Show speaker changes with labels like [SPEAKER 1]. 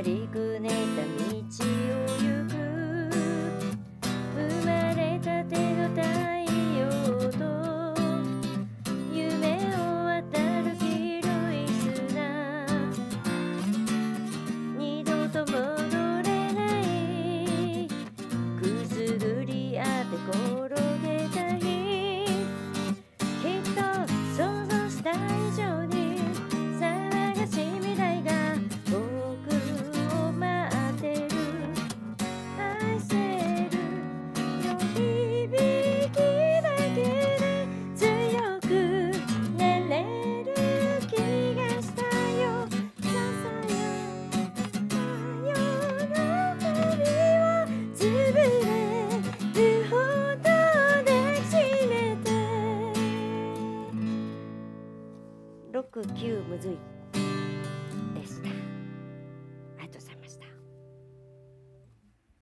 [SPEAKER 1] りくねった道を行く生まれたての太陽と夢を渡る黄色い砂二度と戻れないくすぐり合って転げた日きっと想像した以上に騒がしい未来が僕を待ってる愛せるよ響きだけで強くなれる気がしたよささやかな喜びをつぶれるほど抱きしめて6、9むずい